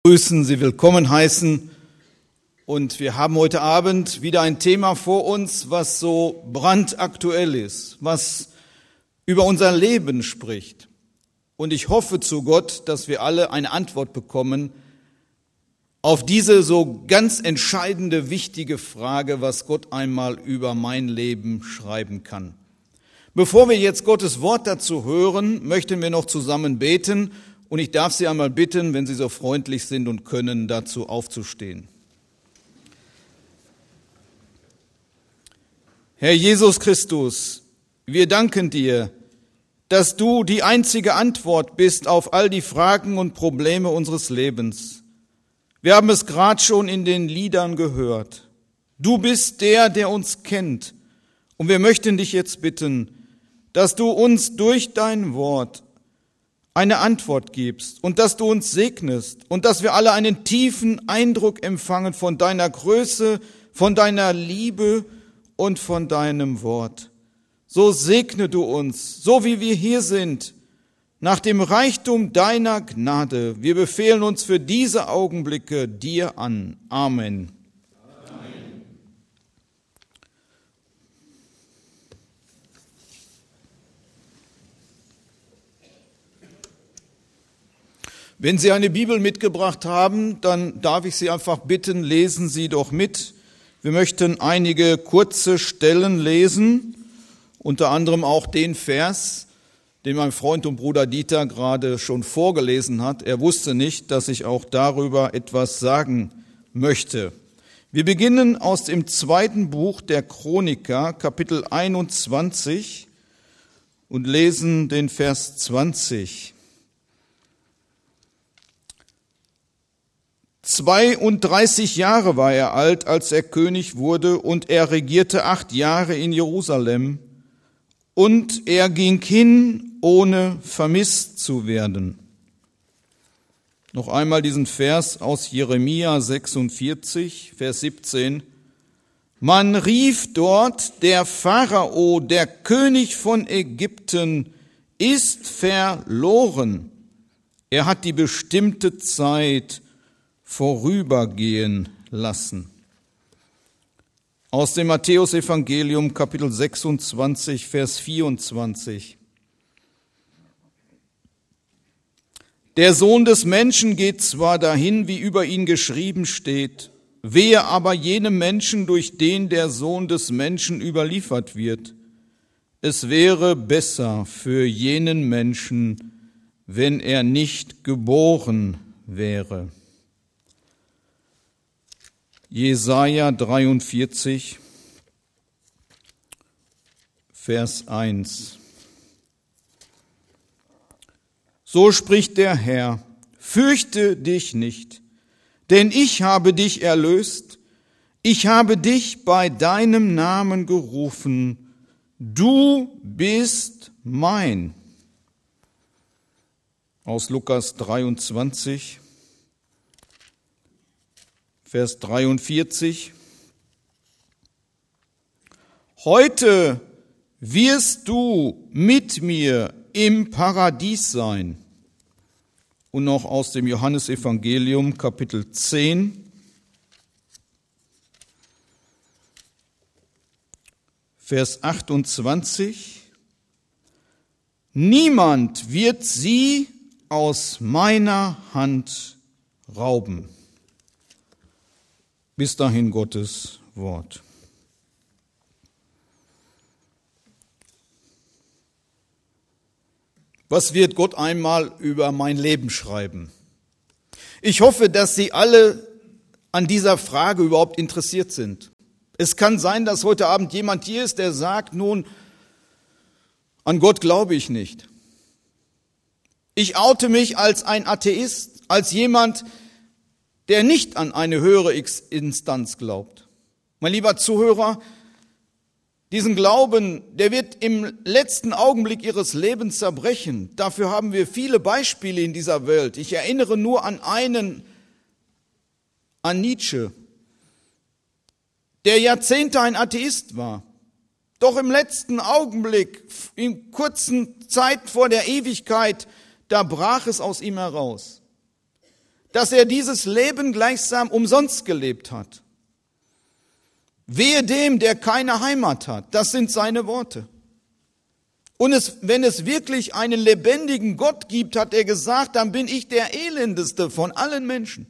Grüßen, Sie willkommen heißen. Und wir haben heute Abend wieder ein Thema vor uns, was so brandaktuell ist, was über unser Leben spricht. Und ich hoffe zu Gott, dass wir alle eine Antwort bekommen auf diese so ganz entscheidende, wichtige Frage, was Gott einmal über mein Leben schreiben kann. Bevor wir jetzt Gottes Wort dazu hören, möchten wir noch zusammen beten. Und ich darf Sie einmal bitten, wenn Sie so freundlich sind und können, dazu aufzustehen. Herr Jesus Christus, wir danken dir, dass du die einzige Antwort bist auf all die Fragen und Probleme unseres Lebens. Wir haben es gerade schon in den Liedern gehört. Du bist der uns kennt. Und wir möchten dich jetzt bitten, dass du uns durch dein Wort eine Antwort gibst und dass du uns segnest und dass wir alle einen tiefen Eindruck empfangen von deiner Größe, von deiner Liebe und von deinem Wort. So segne du uns, so wie wir hier sind, nach dem Reichtum deiner Gnade. Wir befehlen uns für diese Augenblicke dir an. Amen. Wenn Sie eine Bibel mitgebracht haben, dann darf ich Sie einfach bitten, lesen Sie doch mit. Wir möchten einige kurze Stellen lesen, unter anderem auch den Vers, den mein Freund und Bruder Dieter gerade schon vorgelesen hat. Er wusste nicht, dass ich auch darüber etwas sagen möchte. Wir beginnen aus dem 2. Buch der Chroniker, Kapitel 21 und lesen den Vers 20. 32 Jahre war er alt, als er König wurde, und er regierte 8 Jahre in Jerusalem. Und er ging hin, ohne vermisst zu werden. Noch einmal diesen Vers aus Jeremia 46, Vers 17. Man rief dort, der Pharao, der König von Ägypten, ist verloren. Er hat die bestimmte Zeit vorübergehen lassen. Aus dem Matthäus-Evangelium, Kapitel 26, Vers 24. Der Sohn des Menschen geht zwar dahin, wie über ihn geschrieben steht, wehe aber jenem Menschen, durch den der Sohn des Menschen überliefert wird. Es wäre besser für jenen Menschen, wenn er nicht geboren wäre. Jesaja 43, Vers 1. So spricht der Herr, fürchte dich nicht, denn ich habe dich erlöst, ich habe dich bei deinem Namen gerufen, du bist mein. Aus Lukas 23, Vers 43. Heute wirst du mit mir im Paradies sein. Und noch aus dem Johannesevangelium, Kapitel 10, Vers 28. Niemand wird sie aus meiner Hand rauben. Bis dahin Gottes Wort. Was wird Gott einmal über mein Leben schreiben? Ich hoffe, dass Sie alle an dieser Frage überhaupt interessiert sind. Es kann sein, dass heute Abend jemand hier ist, der sagt, nun, an Gott glaube ich nicht. Ich oute mich als ein Atheist, als jemand, der nicht an eine höhere Instanz glaubt. Mein lieber Zuhörer, diesen Glauben, der wird im letzten Augenblick Ihres Lebens zerbrechen. Dafür haben wir viele Beispiele in dieser Welt. Ich erinnere nur an einen, an Nietzsche, der Jahrzehnte ein Atheist war. Doch im letzten Augenblick, in kurzen Zeit vor der Ewigkeit, da brach es aus ihm heraus. dass er dieses Leben gleichsam umsonst gelebt hat. Wehe dem, der keine Heimat hat. Das sind seine Worte. Und wenn es wirklich einen lebendigen Gott gibt, hat er gesagt, dann bin ich der elendeste von allen Menschen.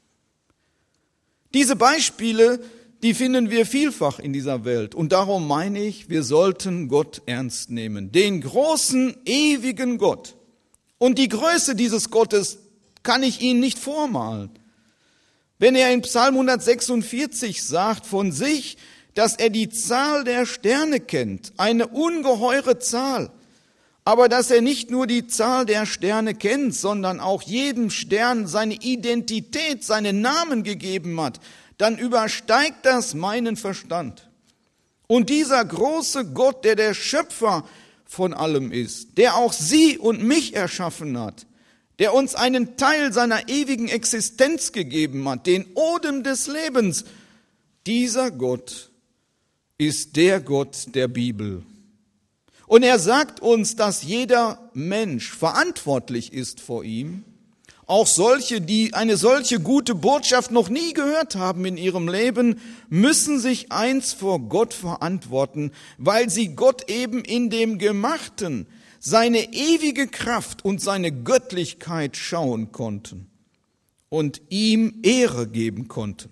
Diese Beispiele, die finden wir vielfach in dieser Welt. Und darum meine ich, wir sollten Gott ernst nehmen. Den großen, ewigen Gott. Und die Größe dieses Gottes kann ich Ihnen nicht vormalen. Wenn er in Psalm 146 sagt von sich, dass er die Zahl der Sterne kennt, eine ungeheure Zahl, aber dass er nicht nur die Zahl der Sterne kennt, sondern auch jedem Stern seine Identität, seinen Namen gegeben hat, dann übersteigt das meinen Verstand. Und dieser große Gott, der Schöpfer von allem ist, der auch Sie und mich erschaffen hat, der uns einen Teil seiner ewigen Existenz gegeben hat, den Odem des Lebens, dieser Gott ist der Gott der Bibel. Und er sagt uns, dass jeder Mensch verantwortlich ist vor ihm. Auch solche, die eine solche gute Botschaft noch nie gehört haben in ihrem Leben, müssen sich eins vor Gott verantworten, weil sie Gott eben in dem Gemachten, seine ewige Kraft und seine Göttlichkeit schauen konnten und ihm Ehre geben konnten.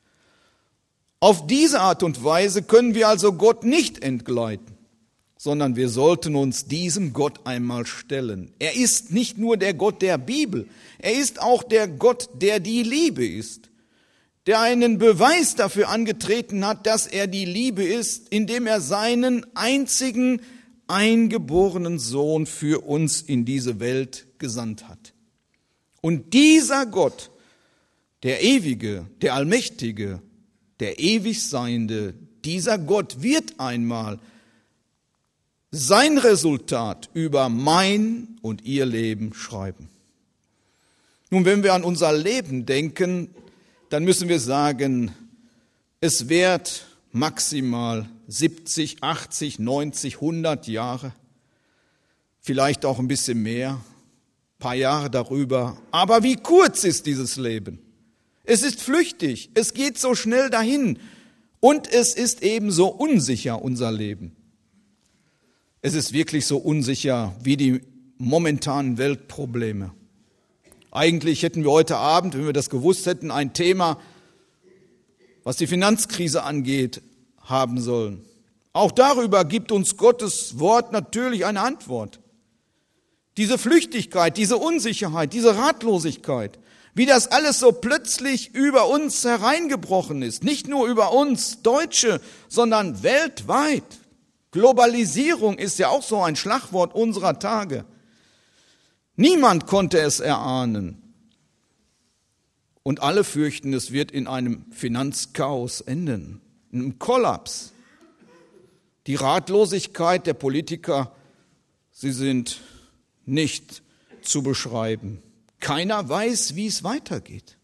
Auf diese Art und Weise können wir also Gott nicht entgleiten, sondern wir sollten uns diesem Gott einmal stellen. Er ist nicht nur der Gott der Bibel, er ist auch der Gott, der die Liebe ist, der einen Beweis dafür angetreten hat, dass er die Liebe ist, indem er seinen einzigen eingeborenen Sohn für uns in diese Welt gesandt hat. Und dieser Gott, der Ewige, der Allmächtige, der Ewigseiende, dieser Gott wird einmal sein Resultat über mein und ihr Leben schreiben. Nun, wenn wir an unser Leben denken, dann müssen wir sagen, es währt maximal 70, 80, 90, 100 Jahre, vielleicht auch ein bisschen mehr, ein paar Jahre darüber. Aber wie kurz ist dieses Leben? Es ist flüchtig, es geht so schnell dahin und es ist ebenso unsicher, unser Leben. Es ist wirklich so unsicher wie die momentanen Weltprobleme. Eigentlich hätten wir heute Abend, wenn wir das gewusst hätten, ein Thema, was die Finanzkrise angeht, haben sollen. Auch darüber gibt uns Gottes Wort natürlich eine Antwort. Diese Flüchtigkeit, diese Unsicherheit, diese Ratlosigkeit, wie das alles so plötzlich über uns hereingebrochen ist. Nicht nur über uns Deutsche, sondern weltweit. Globalisierung ist ja auch so ein Schlagwort unserer Tage. Niemand konnte es erahnen. Und alle fürchten, es wird in einem Finanzchaos enden, in einem Kollaps. Die Ratlosigkeit der Politiker, sie sind nicht zu beschreiben. Keiner weiß, wie es weitergeht.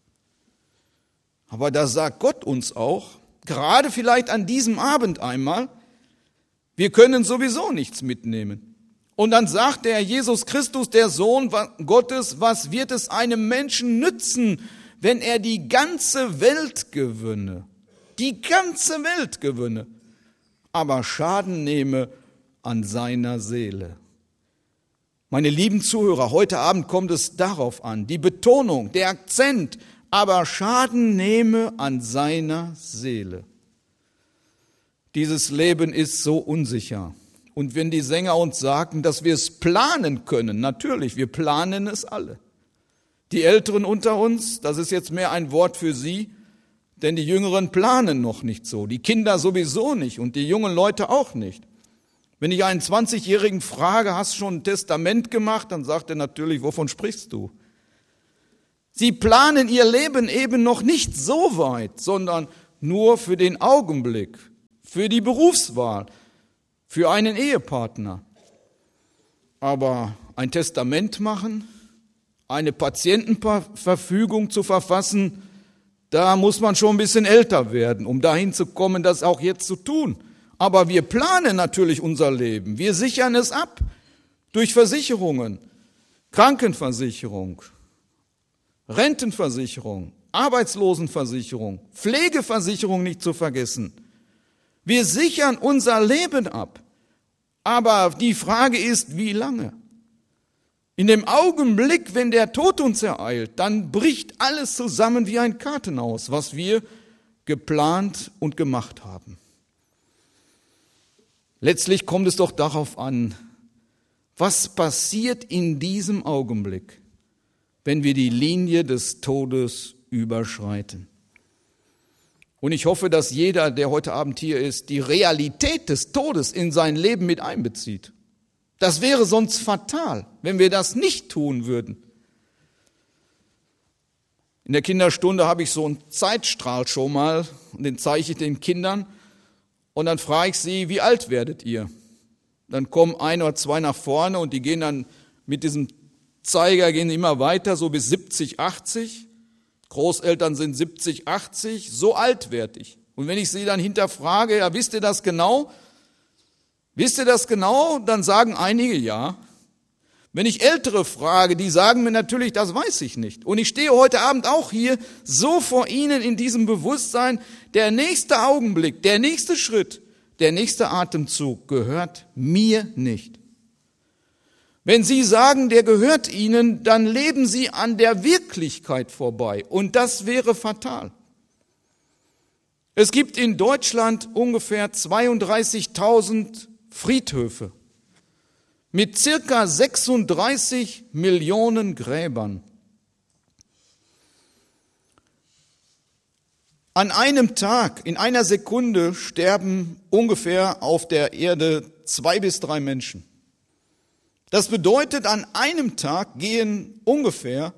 Aber da sagt Gott uns auch, gerade vielleicht an diesem Abend einmal, wir können sowieso nichts mitnehmen. Und dann sagt der Jesus Christus, der Sohn Gottes, was wird es einem Menschen nützen, wenn er die ganze Welt gewinne? Die ganze Welt gewinne, aber Schaden nehme an seiner Seele. Meine lieben Zuhörer, heute Abend kommt es darauf an, die Betonung, der Akzent, aber Schaden nehme an seiner Seele. Dieses Leben ist so unsicher. Und wenn die Sänger uns sagen, dass wir es planen können, natürlich, wir planen es alle. Die Älteren unter uns, das ist jetzt mehr ein Wort für sie, denn die Jüngeren planen noch nicht so, die Kinder sowieso nicht und die jungen Leute auch nicht. Wenn ich einen 20-Jährigen frage, hast du schon ein Testament gemacht, dann sagt er natürlich, wovon sprichst du? Sie planen ihr Leben eben noch nicht so weit, sondern nur für den Augenblick, für die Berufswahl, für einen Ehepartner. Aber ein Testament machen, eine Patientenverfügung zu verfassen, da muss man schon ein bisschen älter werden, um dahin zu kommen, das auch jetzt zu tun. Aber wir planen natürlich unser Leben. Wir sichern es ab durch Versicherungen, Krankenversicherung, Rentenversicherung, Arbeitslosenversicherung, Pflegeversicherung nicht zu vergessen. Wir sichern unser Leben ab. Aber die Frage ist, wie lange? In dem Augenblick, wenn der Tod uns ereilt, dann bricht alles zusammen wie ein Kartenhaus, was wir geplant und gemacht haben. Letztlich kommt es doch darauf an, was passiert in diesem Augenblick, wenn wir die Linie des Todes überschreiten. Und ich hoffe, dass jeder, der heute Abend hier ist, die Realität des Todes in sein Leben mit einbezieht. Das wäre sonst fatal, wenn wir das nicht tun würden. In der Kinderstunde habe ich so einen Zeitstrahl schon mal und den zeige ich den Kindern und dann frage ich sie, wie alt werdet ihr? Dann kommen 1 oder 2 nach vorne und die gehen dann mit diesem Zeiger gehen immer weiter, so bis 70, 80. Großeltern sind 70, 80, so alt werde ich. Und wenn ich sie dann hinterfrage, ja, wisst ihr das genau? Wisst ihr das genau? Dann sagen einige ja. Wenn ich Ältere frage, die sagen mir natürlich, das weiß ich nicht. Und ich stehe heute Abend auch hier so vor Ihnen in diesem Bewusstsein, der nächste Augenblick, der nächste Schritt, der nächste Atemzug gehört mir nicht. Wenn Sie sagen, der gehört Ihnen, dann leben Sie an der Wirklichkeit vorbei. Und das wäre fatal. Es gibt in Deutschland ungefähr 32.000 Friedhöfe mit circa 36 Millionen Gräbern. An einem Tag, in einer Sekunde sterben ungefähr auf der Erde 2 bis 3 Menschen. Das bedeutet, an einem Tag gehen ungefähr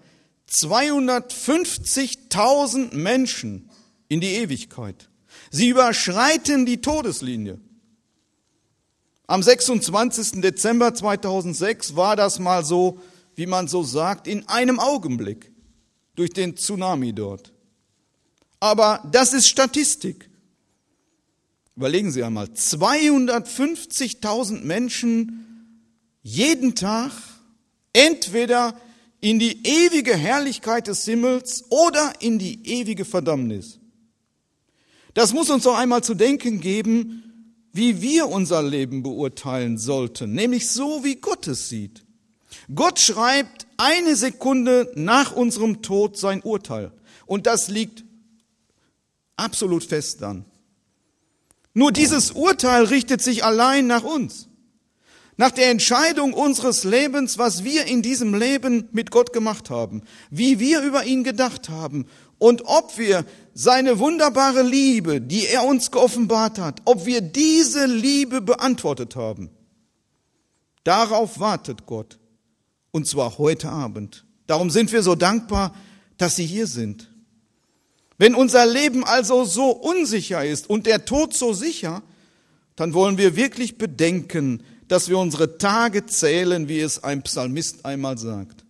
250.000 Menschen in die Ewigkeit. Sie überschreiten die Todeslinie. Am 26. Dezember 2006 war das mal so, wie man so sagt, in einem Augenblick durch den Tsunami dort. Aber das ist Statistik. Überlegen Sie einmal, 250.000 Menschen jeden Tag entweder in die ewige Herrlichkeit des Himmels oder in die ewige Verdammnis. Das muss uns doch einmal zu denken geben, wie wir unser Leben beurteilen sollten, nämlich so, wie Gott es sieht. Gott schreibt 1 Sekunde nach unserem Tod sein Urteil. Und das liegt absolut fest dann. Nur dieses Urteil richtet sich allein nach uns. Nach der Entscheidung unseres Lebens, was wir in diesem Leben mit Gott gemacht haben, wie wir über ihn gedacht haben und ob wir seine wunderbare Liebe, die er uns geoffenbart hat, ob wir diese Liebe beantwortet haben. Darauf wartet Gott, und zwar heute Abend. Darum sind wir so dankbar, dass Sie hier sind. Wenn unser Leben also so unsicher ist und der Tod so sicher, dann wollen wir wirklich bedenken, dass wir unsere Tage zählen, wie es ein Psalmist einmal sagt.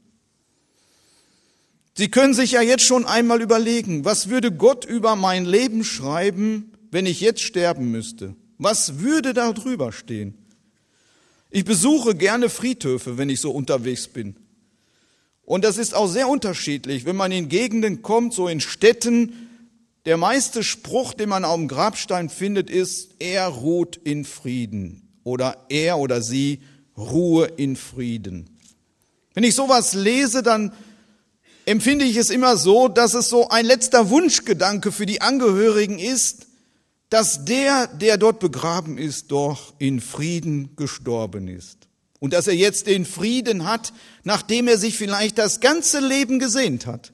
Sie können sich ja jetzt schon einmal überlegen, was würde Gott über mein Leben schreiben, wenn ich jetzt sterben müsste? Was würde da drüber stehen? Ich besuche gerne Friedhöfe, wenn ich so unterwegs bin. Und das ist auch sehr unterschiedlich, wenn man in Gegenden kommt, so in Städten. Der meiste Spruch, den man auf dem Grabstein findet, ist, er ruht in Frieden. Oder er oder sie ruhe in Frieden. Wenn ich sowas lese, dann empfinde ich es immer so, dass es so ein letzter Wunschgedanke für die Angehörigen ist, dass der dort begraben ist, doch in Frieden gestorben ist. Und dass er jetzt den Frieden hat, nachdem er sich vielleicht das ganze Leben gesehnt hat.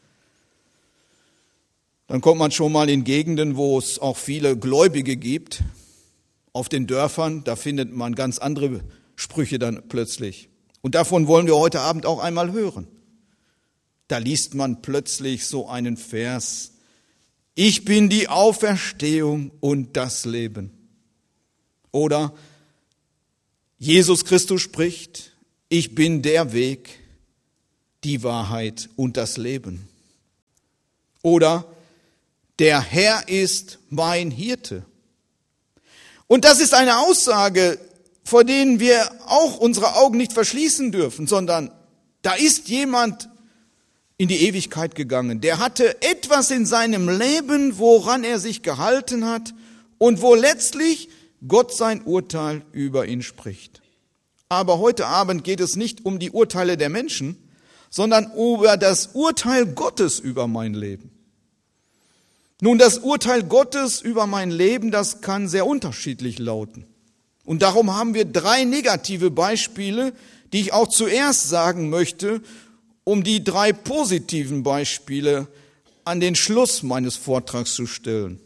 Dann kommt man schon mal in Gegenden, wo es auch viele Gläubige gibt. Auf den Dörfern, da findet man ganz andere Sprüche dann plötzlich. Und davon wollen wir heute Abend auch einmal hören. Da liest man plötzlich so einen Vers: Ich bin die Auferstehung und das Leben. Oder Jesus Christus spricht: Ich bin der Weg, die Wahrheit und das Leben. Oder der Herr ist mein Hirte. Und das ist eine Aussage, vor denen wir auch unsere Augen nicht verschließen dürfen, sondern da ist jemand, in die Ewigkeit gegangen. Der hatte etwas in seinem Leben, woran er sich gehalten hat und wo letztlich Gott sein Urteil über ihn spricht. Aber heute Abend geht es nicht um die Urteile der Menschen, sondern über das Urteil Gottes über mein Leben. Nun, das Urteil Gottes über mein Leben, das kann sehr unterschiedlich lauten. Und darum haben wir 3 negative Beispiele, die ich auch zuerst sagen möchte, um die 3 positiven Beispiele an den Schluss meines Vortrags zu stellen.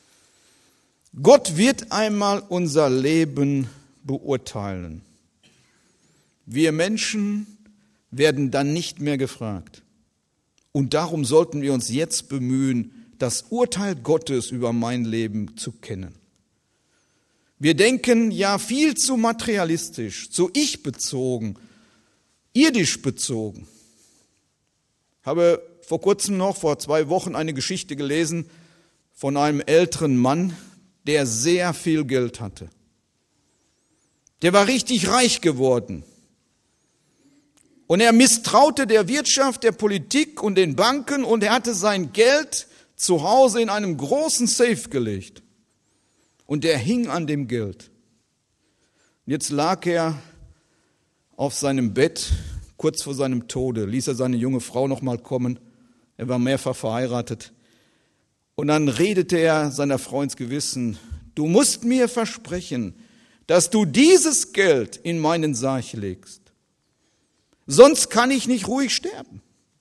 Gott wird einmal unser Leben beurteilen. Wir Menschen werden dann nicht mehr gefragt. Und darum sollten wir uns jetzt bemühen, das Urteil Gottes über mein Leben zu kennen. Wir denken ja viel zu materialistisch, zu ich-bezogen, irdisch bezogen. Ich habe vor kurzem noch, vor 2 Wochen, eine Geschichte gelesen von einem älteren Mann, der sehr viel Geld hatte. Der war richtig reich geworden. Und er misstraute der Wirtschaft, der Politik und den Banken und er hatte sein Geld zu Hause in einem großen Safe gelegt. Und er hing an dem Geld. Und jetzt lag er auf seinem Bett, kurz vor seinem Tode, ließ er seine junge Frau noch mal kommen. Er war mehrfach verheiratet. Und dann redete er seiner Frau ins Gewissen: Du musst mir versprechen, dass du dieses Geld in meinen Sarg legst. Sonst kann ich nicht ruhig sterben.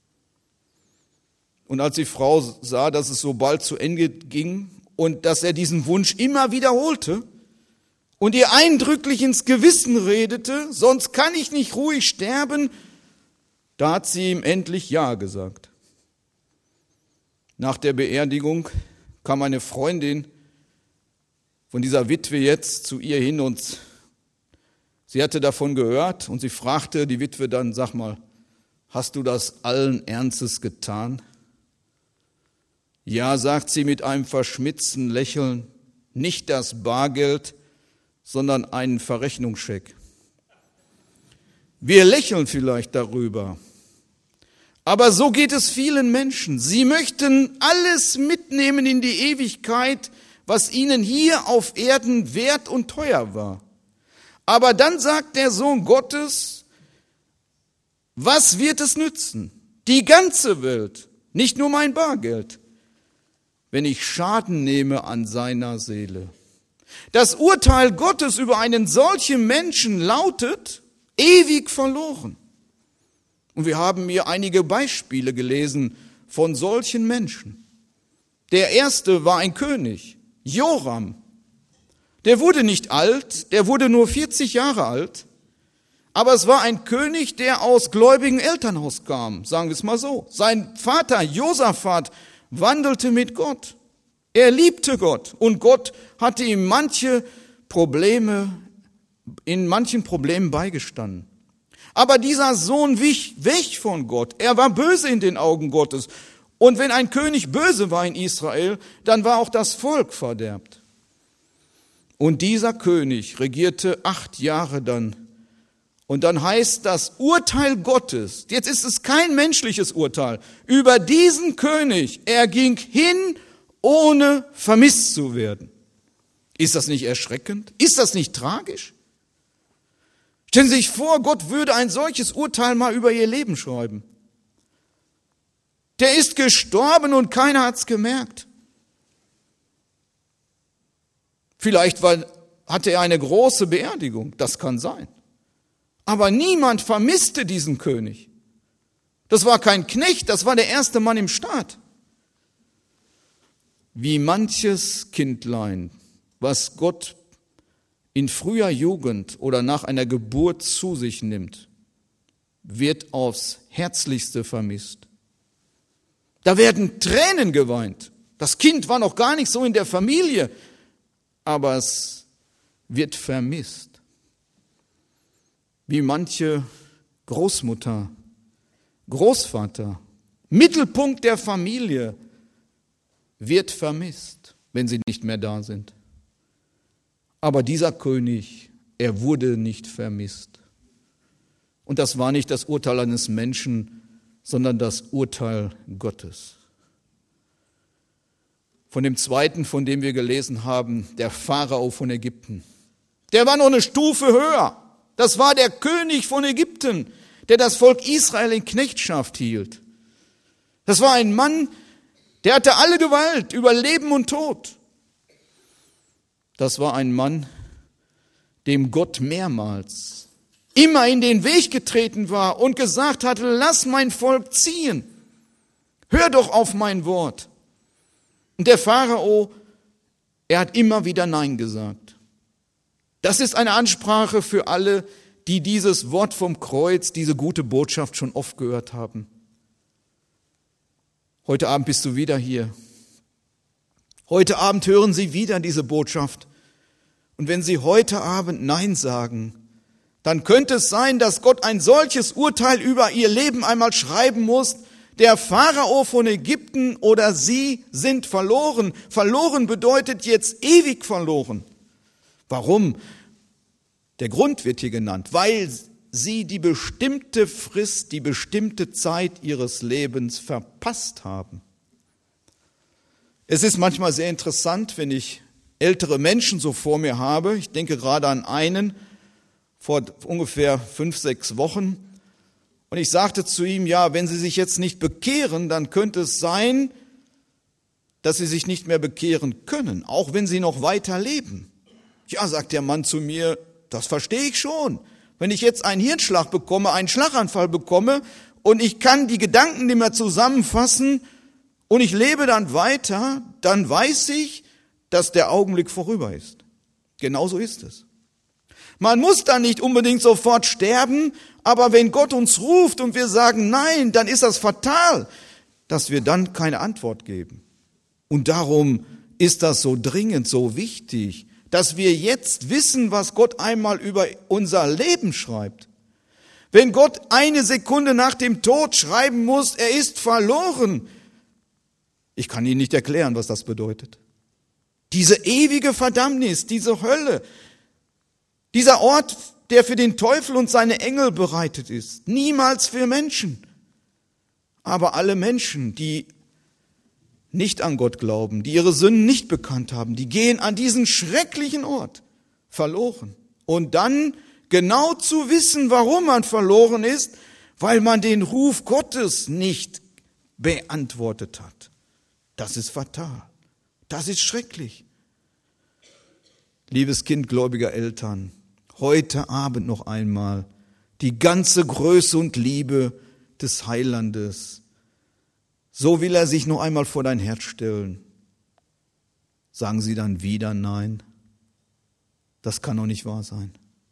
Und als die Frau sah, dass es so bald zu Ende ging und dass er diesen Wunsch immer wiederholte und ihr eindrücklich ins Gewissen redete, sonst kann ich nicht ruhig sterben, da hat sie ihm endlich Ja gesagt. Nach der Beerdigung kam eine Freundin von dieser Witwe jetzt zu ihr hin und sie hatte davon gehört und sie fragte die Witwe dann: Sag mal, hast du das allen Ernstes getan? Ja, sagt sie mit einem verschmitzten Lächeln, nicht das Bargeld, sondern einen Verrechnungscheck. Wir lächeln vielleicht darüber, aber so geht es vielen Menschen. Sie möchten alles mitnehmen in die Ewigkeit, was ihnen hier auf Erden wert und teuer war. Aber dann sagt der Sohn Gottes: Was wird es nützen? Die ganze Welt, nicht nur mein Bargeld, wenn ich Schaden nehme an seiner Seele. Das Urteil Gottes über einen solchen Menschen lautet: ewig verloren. Und wir haben hier einige Beispiele gelesen von solchen Menschen. Der erste war ein König, Joram. Der wurde nicht alt, der wurde nur 40 Jahre alt, aber es war ein König, der aus gläubigen Elternhaus kam, sagen wir es mal so. Sein Vater Josaphat wandelte mit Gott. Er liebte Gott und Gott hatte ihm in manchen Problemen beigestanden. Aber dieser Sohn wich weg von Gott. Er war böse in den Augen Gottes. Und wenn ein König böse war in Israel, dann war auch das Volk verderbt. Und dieser König regierte 8 Jahre dann. Und dann heißt das Urteil Gottes, jetzt ist es kein menschliches Urteil, über diesen König: Er ging hin, ohne vermisst zu werden. Ist das nicht erschreckend? Ist das nicht tragisch? Stellen Sie sich vor, Gott würde ein solches Urteil mal über Ihr Leben schreiben. Der ist gestorben und keiner hat's gemerkt. Vielleicht hatte er eine große Beerdigung, das kann sein. Aber niemand vermisste diesen König. Das war kein Knecht, das war der erste Mann im Staat. Wie manches Kindlein, was Gott in früher Jugend oder nach einer Geburt zu sich nimmt, wird aufs Herzlichste vermisst. Da werden Tränen geweint. Das Kind war noch gar nicht so in der Familie, aber es wird vermisst. Wie manche Großmutter, Großvater, Mittelpunkt der Familie, wird vermisst, wenn sie nicht mehr da sind. Aber dieser König, er wurde nicht vermisst. Und das war nicht das Urteil eines Menschen, sondern das Urteil Gottes. Von dem zweiten, von dem wir gelesen haben, der Pharao von Ägypten. Der war noch eine Stufe höher. Das war der König von Ägypten, der das Volk Israel in Knechtschaft hielt. Das war ein Mann, der hatte alle Gewalt über Leben und Tod. Das war ein Mann, dem Gott mehrmals immer in den Weg getreten war und gesagt hatte, lass mein Volk ziehen. Hör doch auf mein Wort. Und der Pharao, er hat immer wieder Nein gesagt. Das ist eine Ansprache für alle, die dieses Wort vom Kreuz, diese gute Botschaft schon oft gehört haben. Heute Abend bist du wieder hier. Heute Abend hören Sie wieder diese Botschaft. Und wenn Sie heute Abend Nein sagen, dann könnte es sein, dass Gott ein solches Urteil über Ihr Leben einmal schreiben muss. Der Pharao von Ägypten oder Sie sind verloren. Verloren bedeutet jetzt ewig verloren. Warum? Der Grund wird hier genannt, weil Sie die bestimmte Frist, die bestimmte Zeit Ihres Lebens verpasst haben. Es ist manchmal sehr interessant, wenn ich ältere Menschen so vor mir habe. Ich denke gerade an einen vor ungefähr 5, 6 Wochen. Und ich sagte zu ihm, ja, wenn Sie sich jetzt nicht bekehren, dann könnte es sein, dass Sie sich nicht mehr bekehren können, auch wenn Sie noch weiter leben. Ja, sagt der Mann zu mir, das verstehe ich schon. Wenn ich jetzt einen Hirnschlag bekomme, einen Schlaganfall bekomme und ich kann die Gedanken nicht mehr zusammenfassen und ich lebe dann weiter, dann weiß ich, dass der Augenblick vorüber ist. Genauso ist es. Man muss dann nicht unbedingt sofort sterben, aber wenn Gott uns ruft und wir sagen nein, dann ist das fatal, dass wir dann keine Antwort geben. Und darum ist das so dringend, so wichtig, dass wir jetzt wissen, was Gott einmal über unser Leben schreibt. Wenn Gott eine Sekunde nach dem Tod schreiben muss, er ist verloren, ich kann Ihnen nicht erklären, was das bedeutet. Diese ewige Verdammnis, diese Hölle, dieser Ort, der für den Teufel und seine Engel bereitet ist, niemals für Menschen. Aber alle Menschen, die nicht an Gott glauben, die ihre Sünden nicht bekannt haben, die gehen an diesen schrecklichen Ort verloren. Und dann genau zu wissen, warum man verloren ist, weil man den Ruf Gottes nicht beantwortet hat. Das ist fatal. Das ist schrecklich. Liebes Kind gläubiger Eltern, heute Abend noch einmal die ganze Größe und Liebe des Heilandes. So will er sich noch einmal vor dein Herz stellen. Sagen Sie dann wieder nein? Das kann doch nicht wahr sein.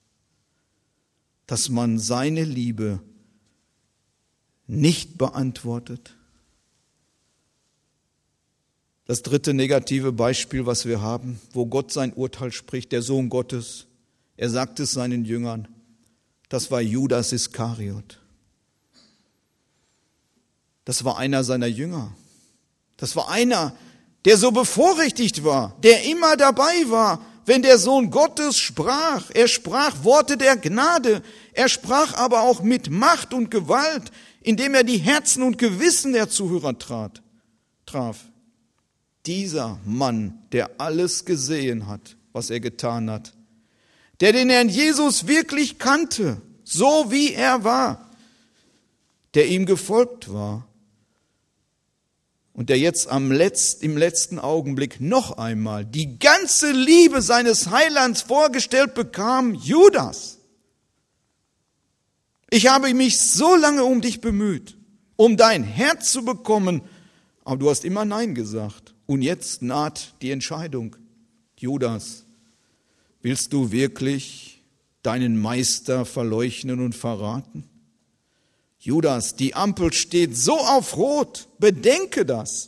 Dass man seine Liebe nicht beantwortet. Das dritte negative Beispiel, was wir haben, wo Gott sein Urteil spricht, der Sohn Gottes, er sagt es seinen Jüngern, das war Judas Iskariot. Das war einer seiner Jünger. Das war einer, der so bevorrechtigt war, der immer dabei war, wenn der Sohn Gottes sprach. Er sprach Worte der Gnade, er sprach aber auch mit Macht und Gewalt, indem er die Herzen und Gewissen der Zuhörer traf. Dieser Mann, der alles gesehen hat, was er getan hat, der den Herrn Jesus wirklich kannte, so wie er war, der ihm gefolgt war und der jetzt im letzten Augenblick noch einmal die ganze Liebe seines Heilands vorgestellt bekam, Judas. Ich habe mich so lange um dich bemüht, um dein Herz zu bekommen, aber du hast immer Nein gesagt. Und jetzt naht die Entscheidung. Judas, willst du wirklich deinen Meister verleugnen und verraten? Judas, die Ampel steht so auf Rot, bedenke das.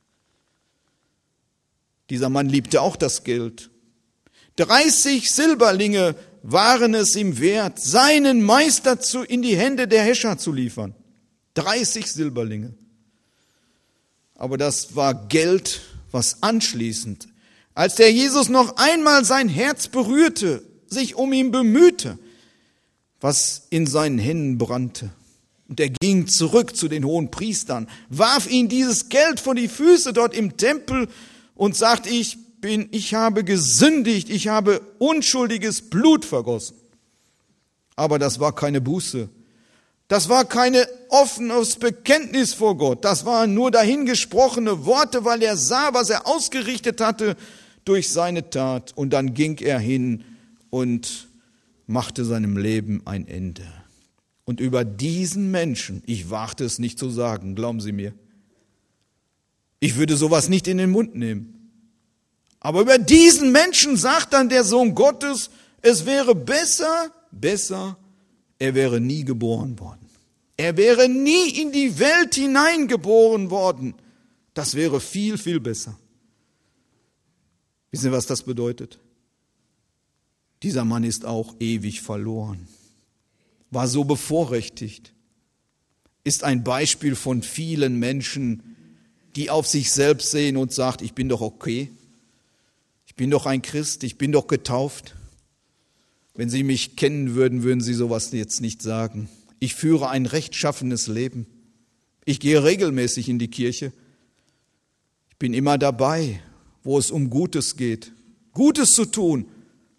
Dieser Mann liebte auch das Geld. 30 Silberlinge waren es ihm wert, seinen Meister in die Hände der Häscher zu liefern. 30 Silberlinge. Aber das war Geld, was anschließend, als der Jesus noch einmal sein Herz berührte, sich um ihn bemühte, was in seinen Händen brannte. Und er ging zurück zu den hohen Priestern, warf ihnen dieses Geld vor die Füße dort im Tempel und sagte, ich habe gesündigt, ich habe unschuldiges Blut vergossen. Aber das war keine Buße. Das war kein offenes Bekenntnis vor Gott. Das waren nur dahingesprochene Worte, weil er sah, was er ausgerichtet hatte durch seine Tat. Und dann ging er hin und machte seinem Leben ein Ende. Und über diesen Menschen, ich wagte es nicht zu sagen, glauben Sie mir, ich würde sowas nicht in den Mund nehmen. Aber über diesen Menschen sagt dann der Sohn Gottes, es wäre besser, er wäre nie geboren worden. Er wäre nie in die Welt hineingeboren worden. Das wäre viel, viel besser. Wissen Sie, was das bedeutet? Dieser Mann ist auch ewig verloren, war so bevorrechtigt, ist ein Beispiel von vielen Menschen, die auf sich selbst sehen und sagt, ich bin doch okay, ich bin doch ein Christ, ich bin doch getauft. Wenn Sie mich kennen würden, würden Sie sowas jetzt nicht sagen. Ich führe ein rechtschaffenes Leben. Ich gehe regelmäßig in die Kirche. Ich bin immer dabei, wo es um Gutes geht, Gutes zu tun.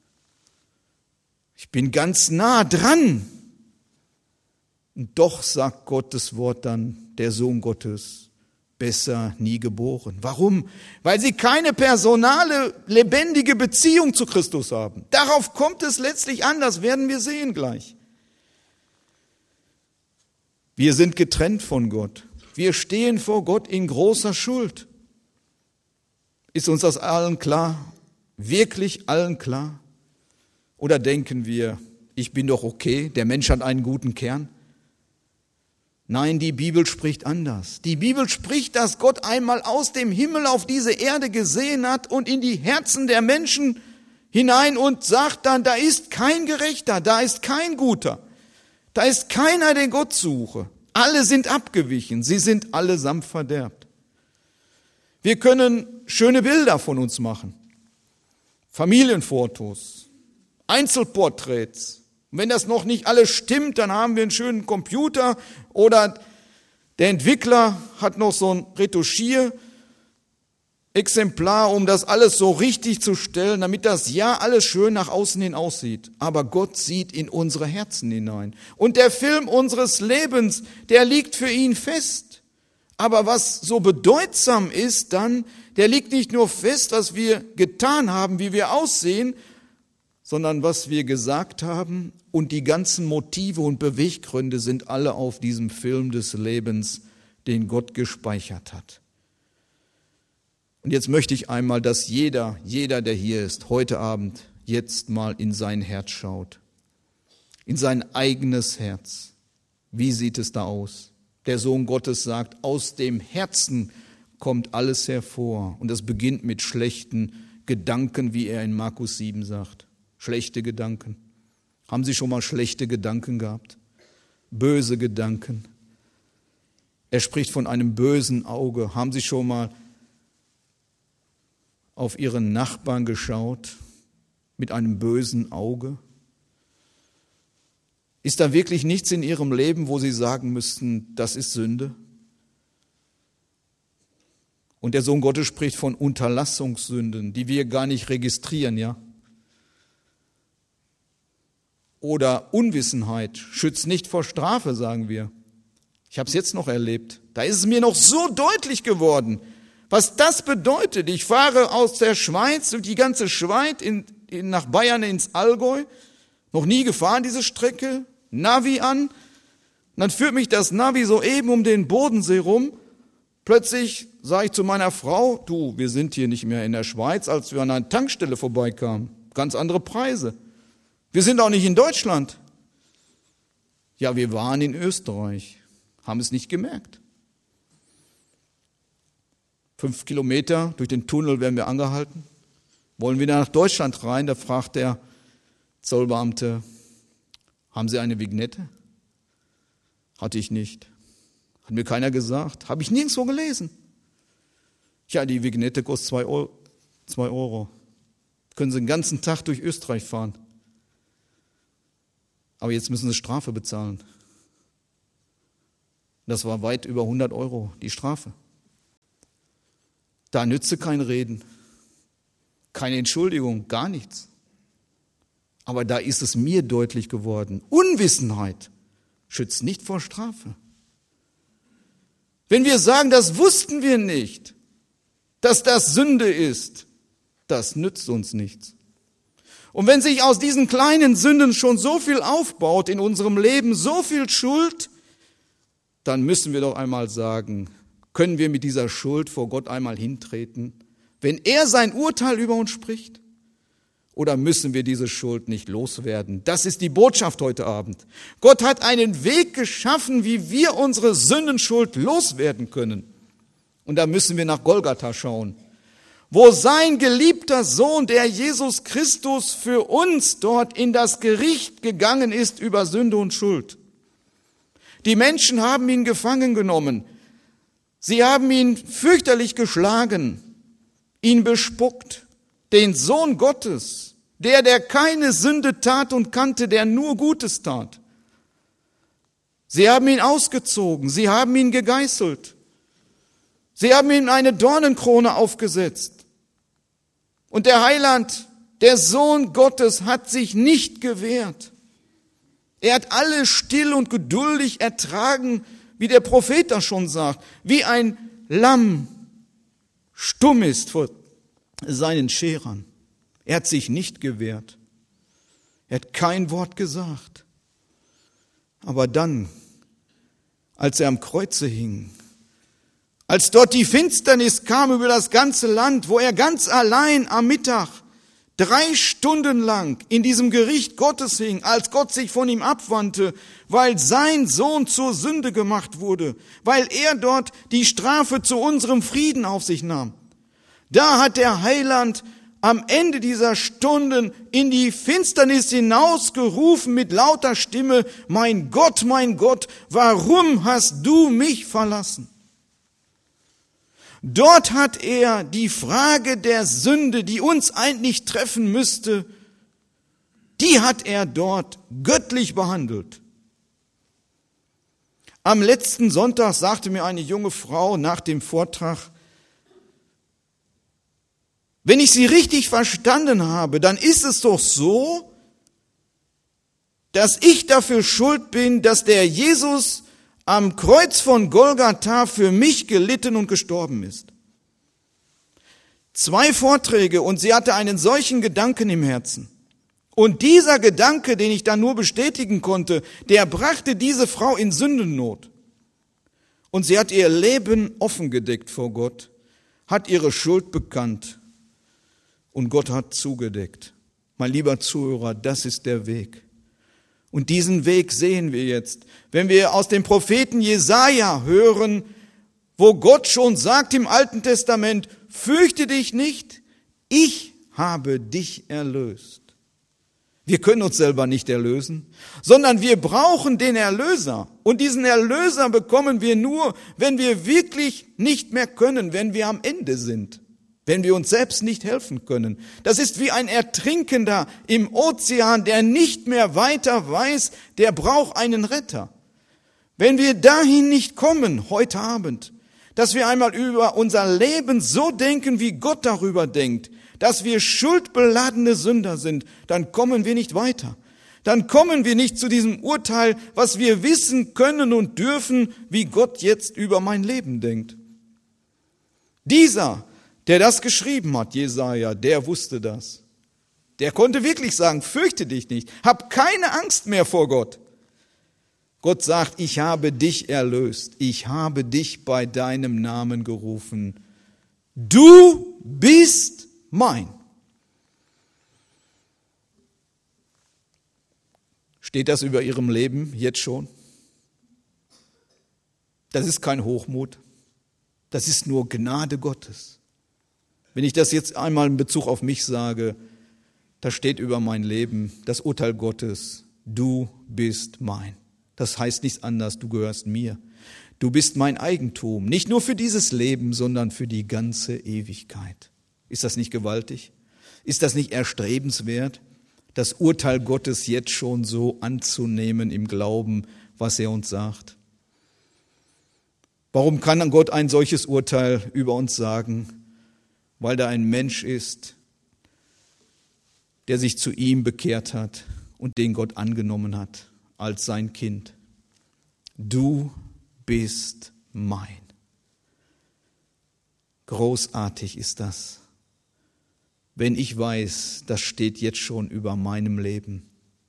Ich bin ganz nah dran. Und doch sagt Gottes Wort dann, der Sohn Gottes, besser nie geboren. Warum? Weil sie keine personale, lebendige Beziehung zu Christus haben. Darauf kommt es letztlich an, das werden wir sehen gleich. Wir sind getrennt von Gott. Wir stehen vor Gott in großer Schuld. Ist uns das allen klar? Wirklich allen klar? Oder denken wir, ich bin doch okay, der Mensch hat einen guten Kern? Nein, die Bibel spricht anders. Die Bibel spricht, dass Gott einmal aus dem Himmel auf diese Erde gesehen hat und in die Herzen der Menschen hinein und sagt dann, da ist kein Gerechter, da ist kein Guter, da ist keiner, der Gott suche. Alle sind abgewichen, sie sind allesamt verderbt. Wir können schöne Bilder von uns machen, Familienfotos, Einzelporträts. Und wenn das noch nicht alles stimmt, dann haben wir einen schönen Computer oder der Entwickler hat noch so ein Retuschierexemplar, um das alles so richtig zu stellen, damit das ja alles schön nach außen hin aussieht. Aber Gott sieht in unsere Herzen hinein. Und der Film unseres Lebens, der liegt für ihn fest. Aber was so bedeutsam ist dann, der liegt nicht nur fest, was wir getan haben, wie wir aussehen, sondern was wir gesagt haben, und die ganzen Motive und Beweggründe sind alle auf diesem Film des Lebens, den Gott gespeichert hat. Und jetzt möchte ich einmal, dass jeder, der hier ist, heute Abend jetzt mal in sein Herz schaut, in sein eigenes Herz. Wie sieht es da aus? Der Sohn Gottes sagt, aus dem Herzen kommt alles hervor. Und es beginnt mit schlechten Gedanken, wie er in Markus 7 sagt. Schlechte Gedanken. Haben Sie schon mal schlechte Gedanken gehabt? Böse Gedanken. Er spricht von einem bösen Auge. Haben Sie schon mal auf Ihren Nachbarn geschaut mit einem bösen Auge? Ist da wirklich nichts in Ihrem Leben, wo Sie sagen müssten, das ist Sünde? Und der Sohn Gottes spricht von Unterlassungssünden, die wir gar nicht registrieren, ja? Oder Unwissenheit schützt nicht vor Strafe, sagen wir. Ich habe es jetzt noch erlebt. Da ist es mir noch so deutlich geworden, was das bedeutet. Ich fahre aus der Schweiz durch die ganze Schweiz nach Bayern ins Allgäu. Noch nie gefahren, diese Strecke. Navi an. Und dann führt mich das Navi so eben um den Bodensee rum. Plötzlich sage ich zu meiner Frau, du, wir sind hier nicht mehr in der Schweiz, als wir an einer Tankstelle vorbeikamen. Ganz andere Preise. Wir sind auch nicht in Deutschland. Ja, wir waren in Österreich, haben es nicht gemerkt. 5 Kilometer durch den Tunnel werden wir angehalten, wollen wieder nach Deutschland rein. Da fragt der Zollbeamte, haben Sie eine Vignette? Hatte ich nicht. Hat mir keiner gesagt. Habe ich nirgendwo gelesen. Ja, die Vignette kostet 2 Euro. Können Sie den ganzen Tag durch Österreich fahren. Aber jetzt müssen Sie Strafe bezahlen. Das war weit über 100 € die Strafe. Da nütze kein Reden, keine Entschuldigung, gar nichts. Aber da ist es mir deutlich geworden, Unwissenheit schützt nicht vor Strafe. Wenn wir sagen, das wussten wir nicht, dass das Sünde ist, das nützt uns nichts. Und wenn sich aus diesen kleinen Sünden schon so viel aufbaut in unserem Leben, so viel Schuld, dann müssen wir doch einmal sagen, können wir mit dieser Schuld vor Gott einmal hintreten, wenn er sein Urteil über uns spricht? Oder müssen wir diese Schuld nicht loswerden? Das ist die Botschaft heute Abend. Gott hat einen Weg geschaffen, wie wir unsere Sündenschuld loswerden können. Und da müssen wir nach Golgatha schauen, wo sein geliebter Sohn, der Jesus Christus, für uns dort in das Gericht gegangen ist über Sünde und Schuld. Die Menschen haben ihn gefangen genommen. Sie haben ihn fürchterlich geschlagen, ihn bespuckt. Den Sohn Gottes, der keine Sünde tat und kannte, der nur Gutes tat. Sie haben ihn ausgezogen, sie haben ihn gegeißelt. Sie haben ihm eine Dornenkrone aufgesetzt. Und der Heiland, der Sohn Gottes, hat sich nicht gewehrt. Er hat alles still und geduldig ertragen, wie der Prophet das schon sagt, wie ein Lamm stumm ist vor seinen Scherern. Er hat sich nicht gewehrt. Er hat kein Wort gesagt. Aber dann, als er am Kreuze hing, als dort die Finsternis kam über das ganze Land, wo er ganz allein am Mittag 3 Stunden lang in diesem Gericht Gottes hing, als Gott sich von ihm abwandte, weil sein Sohn zur Sünde gemacht wurde, weil er dort die Strafe zu unserem Frieden auf sich nahm. Da hat der Heiland am Ende dieser Stunden in die Finsternis hinausgerufen mit lauter Stimme, mein Gott, warum hast du mich verlassen? Dort hat er die Frage der Sünde, die uns eigentlich treffen müsste, die hat er dort göttlich behandelt. Am letzten Sonntag sagte mir eine junge Frau nach dem Vortrag, wenn ich sie richtig verstanden habe, dann ist es doch so, dass ich dafür schuld bin, dass der Jesus am Kreuz von Golgatha für mich gelitten und gestorben ist. 2 Vorträge und sie hatte einen solchen Gedanken im Herzen. Und dieser Gedanke, den ich dann nur bestätigen konnte, der brachte diese Frau in Sündennot. Und sie hat ihr Leben offengedeckt vor Gott, hat ihre Schuld bekannt und Gott hat zugedeckt. Mein lieber Zuhörer, das ist der Weg. Und diesen Weg sehen wir jetzt, wenn wir aus dem Propheten Jesaja hören, wo Gott schon sagt im Alten Testament, fürchte dich nicht, ich habe dich erlöst. Wir können uns selber nicht erlösen, sondern wir brauchen den Erlöser. Und diesen Erlöser bekommen wir nur, wenn wir wirklich nicht mehr können, wenn wir am Ende sind. Wenn wir uns selbst nicht helfen können. Das ist wie ein Ertrinkender im Ozean, der nicht mehr weiter weiß, der braucht einen Retter. Wenn wir dahin nicht kommen, heute Abend, dass wir einmal über unser Leben so denken, wie Gott darüber denkt, dass wir schuldbeladene Sünder sind, dann kommen wir nicht weiter. Dann kommen wir nicht zu diesem Urteil, was wir wissen können und dürfen, wie Gott jetzt über mein Leben denkt. Dieser, der das geschrieben hat, Jesaja, der wusste das. Der konnte wirklich sagen, fürchte dich nicht, hab keine Angst mehr vor Gott. Gott sagt, ich habe dich erlöst, ich habe dich bei deinem Namen gerufen. Du bist mein. Steht das über Ihrem Leben jetzt schon? Das ist kein Hochmut, das ist nur Gnade Gottes. Wenn ich das jetzt einmal in Bezug auf mich sage, da steht über mein Leben das Urteil Gottes, du bist mein. Das heißt nichts anderes, du gehörst mir. Du bist mein Eigentum, nicht nur für dieses Leben, sondern für die ganze Ewigkeit. Ist das nicht gewaltig? Ist das nicht erstrebenswert, das Urteil Gottes jetzt schon so anzunehmen im Glauben, was er uns sagt? Warum kann Gott ein solches Urteil über uns sagen? Weil da ein Mensch ist, der sich zu ihm bekehrt hat und den Gott angenommen hat als sein Kind. Du bist mein. Großartig ist das, wenn ich weiß, das steht jetzt schon über meinem Leben.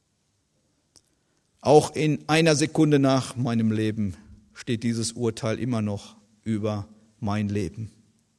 Auch in einer Sekunde nach meinem Leben steht dieses Urteil immer noch über mein Leben.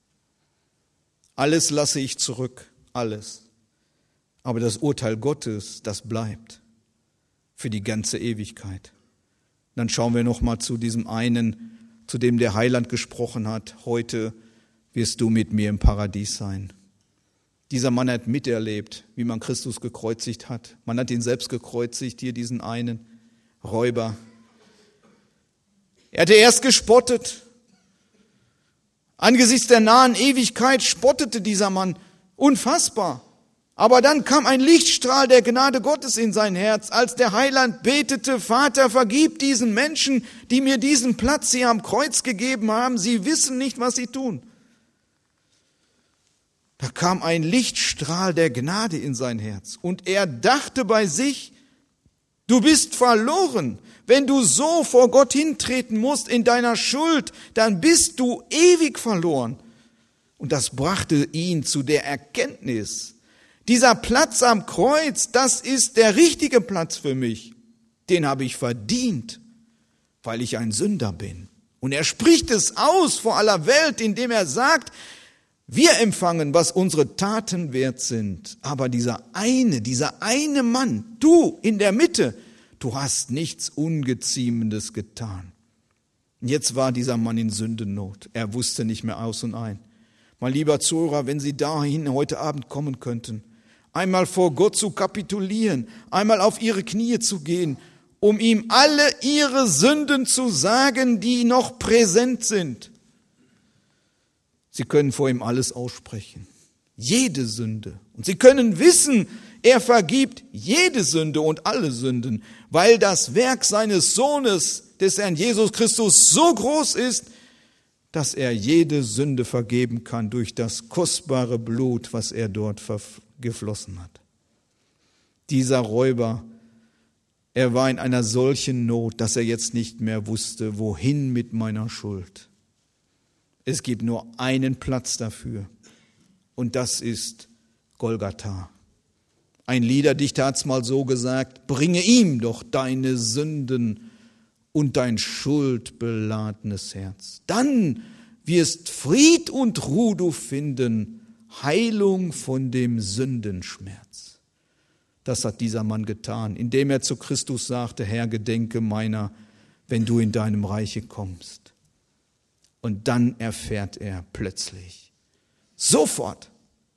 Alles lasse ich zurück, alles. Aber das Urteil Gottes, das bleibt für die ganze Ewigkeit. Dann schauen wir noch mal zu diesem einen, zu dem der Heiland gesprochen hat. Heute wirst du mit mir im Paradies sein. Dieser Mann hat miterlebt, wie man Christus gekreuzigt hat. Man hat ihn selbst gekreuzigt, hier diesen einen Räuber. Er hatte erst gespottet. Angesichts der nahen Ewigkeit spottete dieser Mann. Unfassbar. Aber dann kam ein Lichtstrahl der Gnade Gottes in sein Herz, als der Heiland betete: Vater, vergib diesen Menschen, die mir diesen Platz hier am Kreuz gegeben haben. Sie wissen nicht, was sie tun. Da kam ein Lichtstrahl der Gnade in sein Herz. Und er dachte bei sich: Du bist verloren. Wenn du so vor Gott hintreten musst in deiner Schuld, dann bist du ewig verloren. Und das brachte ihn zu der Erkenntnis: Dieser Platz am Kreuz, das ist der richtige Platz für mich. Den habe ich verdient, weil ich ein Sünder bin. Und er spricht es aus vor aller Welt, indem er sagt: Wir empfangen, was unsere Taten wert sind. Aber dieser eine Mann, du in der Mitte, du hast nichts Ungeziemendes getan. Und jetzt war dieser Mann in Sündennot. Er wusste nicht mehr aus und ein. Mein lieber Zuhörer, wenn Sie dahin heute Abend kommen könnten, einmal vor Gott zu kapitulieren, einmal auf Ihre Knie zu gehen, um ihm alle Ihre Sünden zu sagen, die noch präsent sind. Sie können vor ihm alles aussprechen, jede Sünde. Und Sie können wissen, er vergibt jede Sünde und alle Sünden, weil das Werk seines Sohnes, des Herrn Jesus Christus, so groß ist, dass er jede Sünde vergeben kann durch das kostbare Blut, was er dort geflossen hat. Dieser Räuber, er war in einer solchen Not, dass er jetzt nicht mehr wusste, wohin mit meiner Schuld. Es gibt nur einen Platz dafür, und das ist Golgatha. Ein Liederdichter hat es mal so gesagt: Bringe ihm doch deine Sünden und dein schuldbeladenes Herz. Dann wirst Fried und Ruhe du finden, Heilung von dem Sündenschmerz. Das hat dieser Mann getan, indem er zu Christus sagte: Herr, gedenke meiner, wenn du in deinem Reiche kommst. Und dann erfährt er plötzlich, sofort,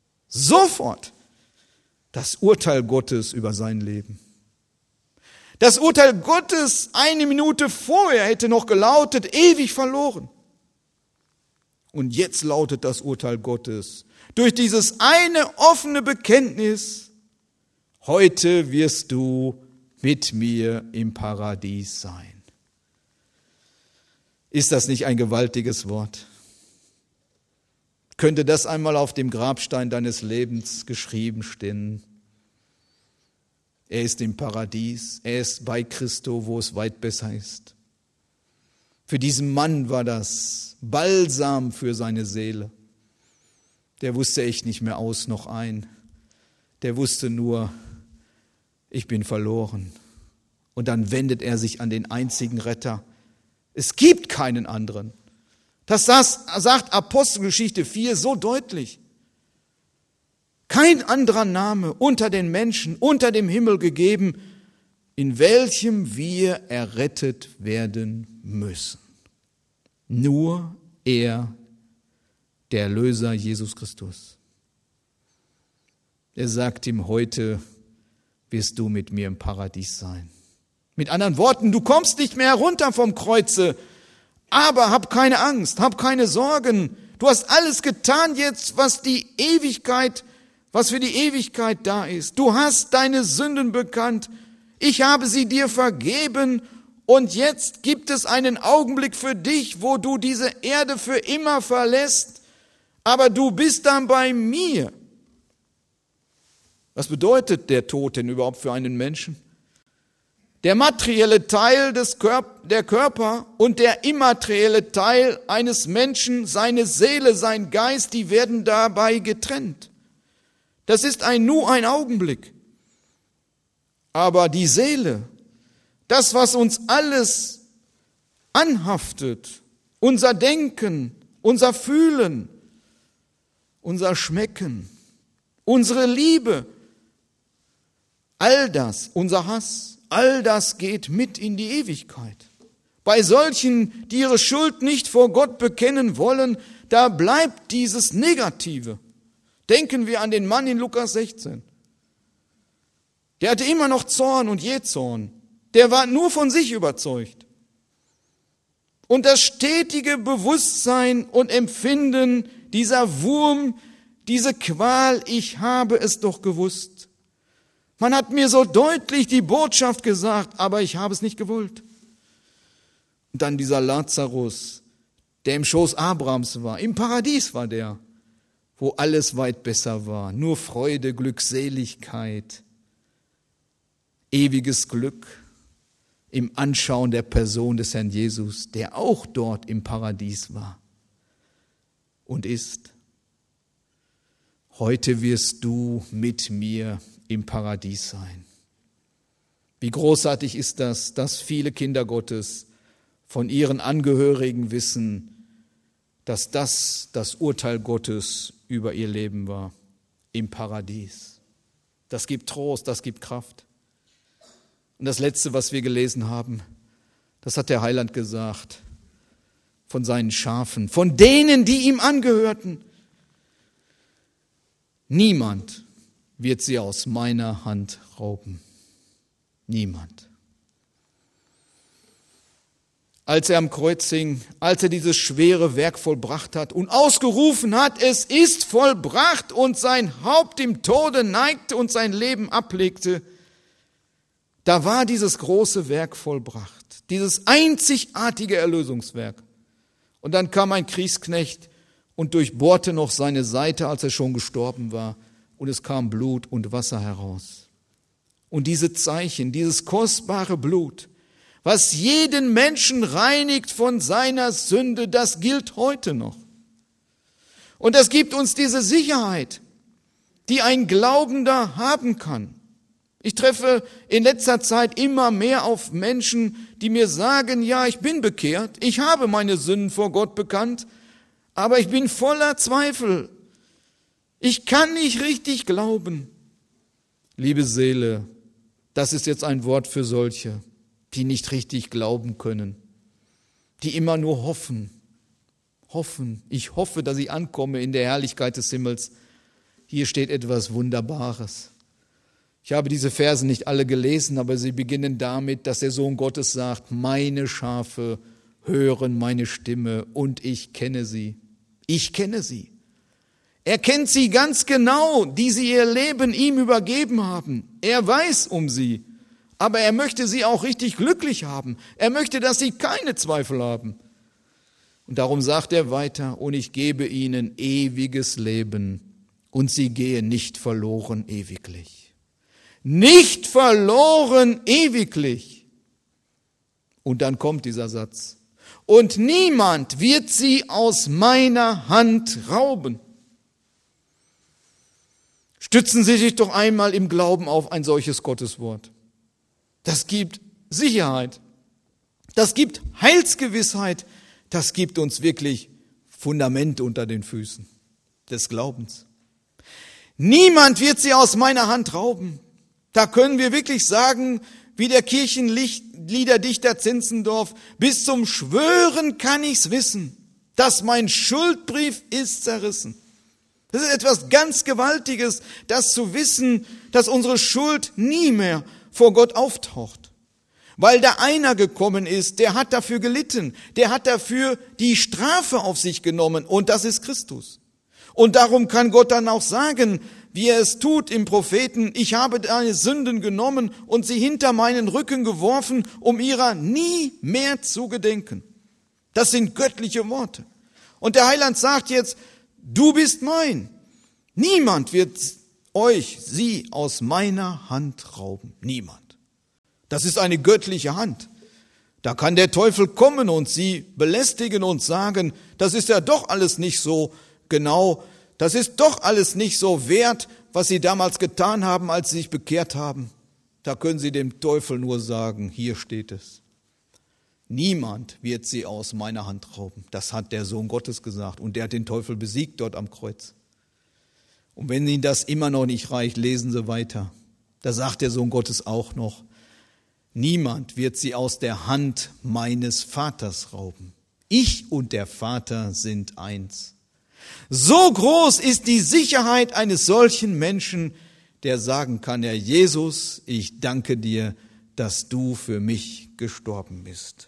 das Urteil Gottes über sein Leben. Das Urteil Gottes eine Minute vorher hätte noch gelautet: ewig verloren. Und jetzt lautet das Urteil Gottes durch dieses eine offene Bekenntnis: Heute wirst du mit mir im Paradies sein. Ist das nicht ein gewaltiges Wort? Könnte das einmal auf dem Grabstein deines Lebens geschrieben stehen? Er ist im Paradies, er ist bei Christo, wo es weit besser ist. Für diesen Mann war das Balsam für seine Seele. Der wusste echt nicht mehr aus noch ein. Der wusste nur: Ich bin verloren. Und dann wendet er sich an den einzigen Retter. Es gibt keinen anderen. Das sagt Apostelgeschichte 4 so deutlich. Kein anderer Name unter den Menschen, unter dem Himmel gegeben, in welchem wir errettet werden müssen. Nur er, der Erlöser Jesus Christus. Er sagt ihm: Heute wirst du mit mir im Paradies sein. Mit anderen Worten, du kommst nicht mehr herunter vom Kreuze, aber hab keine Angst, hab keine Sorgen. Du hast alles getan jetzt, was für die Ewigkeit da ist. Du hast deine Sünden bekannt. Ich habe sie dir vergeben Und jetzt gibt es einen Augenblick für dich, wo du diese Erde für immer verlässt, aber du bist dann bei mir. Was bedeutet der Tod denn überhaupt für einen Menschen? Der materielle Teil der Körper und der immaterielle Teil eines Menschen, seine Seele, sein Geist, die werden dabei getrennt. Das ist nur ein Augenblick. Aber die Seele, das, was uns alles anhaftet, unser Denken, unser Fühlen, unser Schmecken, unsere Liebe, all das, unser Hass, all das geht mit in die Ewigkeit. Bei solchen, die ihre Schuld nicht vor Gott bekennen wollen, da bleibt dieses Negative. Denken wir an den Mann in Lukas 16. Der hatte immer noch Zorn und Jähzorn. Der war nur von sich überzeugt. Und das stetige Bewusstsein und Empfinden, dieser Wurm, diese Qual, ich habe es doch gewusst. Man hat mir so deutlich die Botschaft gesagt, aber ich habe es nicht gewollt. Und dann dieser Lazarus, der im Schoß Abrahams war, im Paradies war der, wo alles weit besser war, nur Freude, Glückseligkeit, ewiges Glück im Anschauen der Person des Herrn Jesus, der auch dort im Paradies war und ist. Heute wirst du mit mir im Paradies sein. Wie großartig ist das, dass viele Kinder Gottes von ihren Angehörigen wissen, dass das Urteil Gottes über ihr Leben war, im Paradies. Das gibt Trost, das gibt Kraft. Und das Letzte, was wir gelesen haben, das hat der Heiland gesagt, von seinen Schafen, von denen, die ihm angehörten. Niemand wird sie aus meiner Hand rauben. Niemand. Als er am Kreuz hing, als er dieses schwere Werk vollbracht hat und ausgerufen hat, es ist vollbracht und sein Haupt im Tode neigte und sein Leben ablegte, da war dieses große Werk vollbracht, dieses einzigartige Erlösungswerk. Und dann kam ein Kriegsknecht und durchbohrte noch seine Seite, als er schon gestorben war, und es kam Blut und Wasser heraus. Und diese Zeichen, dieses kostbare Blut, was jeden Menschen reinigt von seiner Sünde, das gilt heute noch. Und das gibt uns diese Sicherheit, die ein Glaubender haben kann. Ich treffe in letzter Zeit immer mehr auf Menschen, die mir sagen, ja, ich bin bekehrt, ich habe meine Sünden vor Gott bekannt, aber ich bin voller Zweifel. Ich kann nicht richtig glauben. Liebe Seele, das ist jetzt ein Wort für solche, die nicht richtig glauben können, die immer nur hoffen. Ich hoffe, dass ich ankomme in der Herrlichkeit des Himmels. Hier steht etwas Wunderbares. Ich habe diese Verse nicht alle gelesen, aber sie beginnen damit, dass der Sohn Gottes sagt, meine Schafe hören meine Stimme und ich kenne sie. Ich kenne sie. Er kennt sie ganz genau, die sie ihr Leben ihm übergeben haben. Er weiß um sie, aber er möchte sie auch richtig glücklich haben. Er möchte, dass sie keine Zweifel haben. Und darum sagt er weiter, und ich gebe ihnen ewiges Leben und sie gehen nicht verloren ewiglich. Nicht verloren ewiglich. Und dann kommt dieser Satz. Und niemand wird sie aus meiner Hand rauben. Stützen Sie sich doch einmal im Glauben auf ein solches Gotteswort. Das gibt Sicherheit. Das gibt Heilsgewissheit. Das gibt uns wirklich Fundament unter den Füßen des Glaubens. Niemand wird sie aus meiner Hand rauben. Da können wir wirklich sagen, wie der Kirchenliederdichter Zinzendorf, bis zum Schwören kann ich's wissen, dass mein Schuldbrief ist zerrissen. Das ist etwas ganz Gewaltiges, das zu wissen, dass unsere Schuld nie mehr vor Gott auftaucht. Weil da einer gekommen ist, der hat dafür gelitten, der hat dafür die Strafe auf sich genommen und das ist Christus. Und darum kann Gott dann auch sagen, wie er es tut im Propheten: Ich habe deine Sünden genommen und sie hinter meinen Rücken geworfen, um ihrer nie mehr zu gedenken. Das sind göttliche Worte. Und der Heiland sagt jetzt: Du bist mein. Niemand wird euch sie aus meiner Hand rauben. Niemand. Das ist eine göttliche Hand. Da kann der Teufel kommen und sie belästigen und sagen: Das ist ja doch alles nicht so genau, das ist doch alles nicht so wert, was sie damals getan haben, als sie sich bekehrt haben. Da können sie dem Teufel nur sagen: Hier steht es. Niemand wird sie aus meiner Hand rauben. Das hat der Sohn Gottes gesagt und der hat den Teufel besiegt dort am Kreuz. Und wenn Ihnen das immer noch nicht reicht, lesen Sie weiter. Da sagt der Sohn Gottes auch noch: Niemand wird sie aus der Hand meines Vaters rauben. Ich und der Vater sind eins. So groß ist die Sicherheit eines solchen Menschen, der sagen kann: Herr Jesus, ich danke dir, dass du für mich gestorben bist.